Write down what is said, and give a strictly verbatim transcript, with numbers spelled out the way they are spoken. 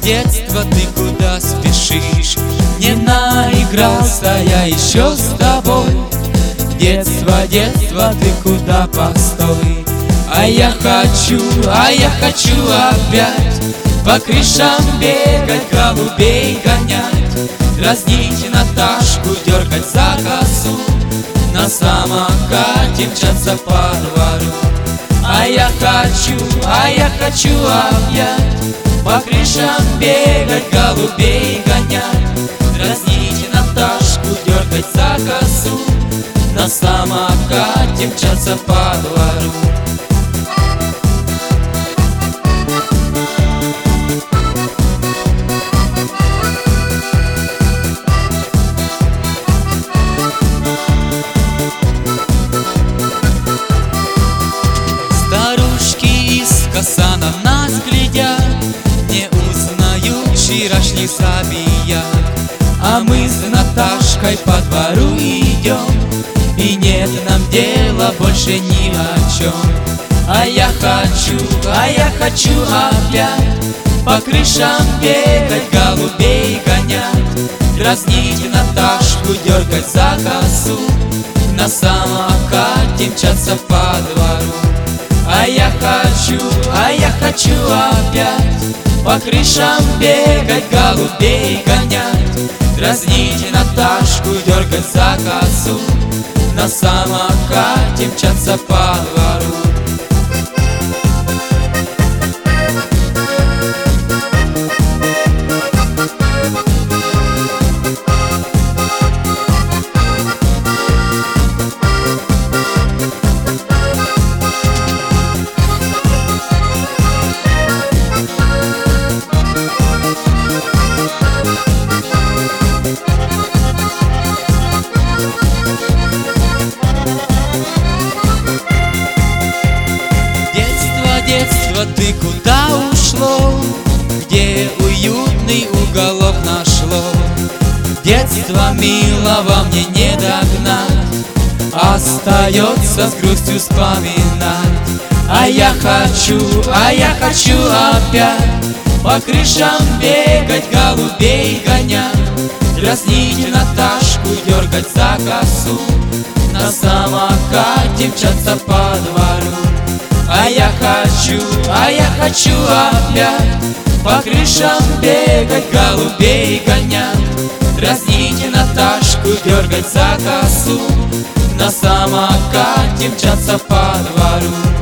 детства, ты куда спешишь? Не наигрался я еще с тобой. Детство, детство, ты куда, постой. А я хочу, а я хочу опять по крышам бегать, голубей гонять, дразнить Наташку, дергать за косу, на самокате мчаться по двору. А я хочу, а я хочу опять по крышам бегать, голубей гонять, дразнить Наташку, дергать за косу, на самокате мчаться по двору. Старушки искоса на нас глядят, не узнают вчерашних забияк. А мы с Наташкой по двору идем, и нет нам дела больше ни о чем. А я хочу, а я хочу опять по крышам бегать, голубей гонять, дразнить Наташку, дергать за косу, на самокате мчаться по двору. А я хочу, а я хочу опять по крышам бегать, голубей гонять, дразнить Наташку, дергать за косу, на самокате мчаться по двору. Детство, ты куда ушло? Где уютный уголок нашло? Детство милого мне не догнать, остается с грустью вспоминать. А я хочу, а я хочу опять по крышам бегать, голубей гонять, дразнить Наташку, дергать за косу, на самокате мчаться по двору. А я хочу, а я хочу опять по крышам бегать, голубей гонять, дразнить Наташку, дергать за косу, на самокате мчаться по двору.